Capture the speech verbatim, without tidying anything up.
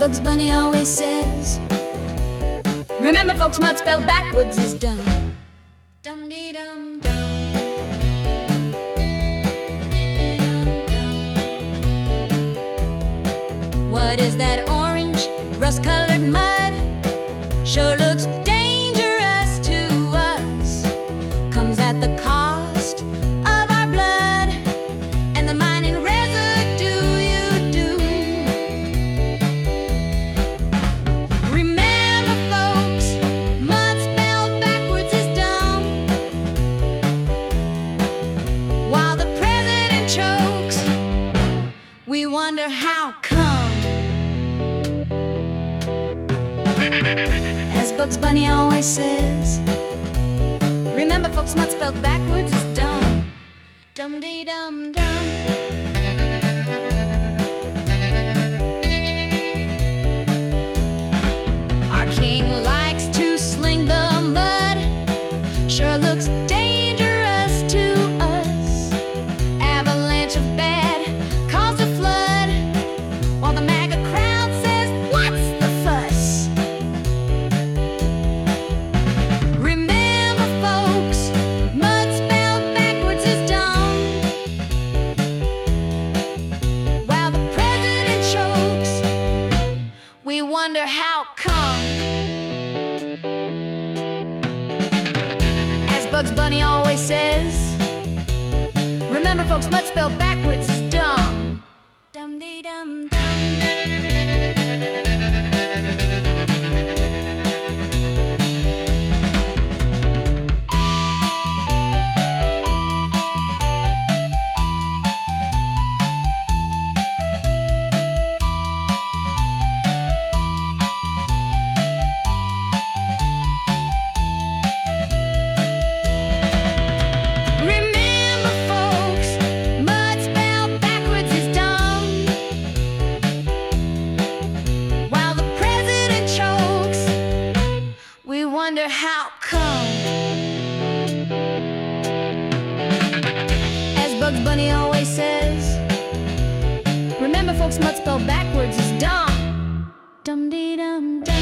Bugs Bunny always says. Remember, folks, mud spelled backwards is dumb. Dum dee dum dum. What is that orange, rust-colored mud? Sure looks dangerous to us. Comes at the cost of our blood and the mining residue you do. Remember, folks, mud spelled backwards is dumb. While the president chokes, we wonder how come. As Bugs Bunny always says, remember, folks, mud spelled backwards is dumb. Dum dee dum dum. Our king likes to sling the mud. Sure looks dangerous to us. Avalanche of bad caused a flood, while the MAGA crowd says, what's the fuss? Remember, folks, mud spelled backwards is dumb. While the president chokes, we wonder how come. As Bugs Bunny always says, remember, folks, mud spelled backwards is dumb. Dum dee dum dum. Remember, folks, mud spelled backwards is dumb. While the president chokes, we wonder how come. As Bugs Bunny always says, remember, folks, mud spelled backwards is dumb. Dum dee dum dum.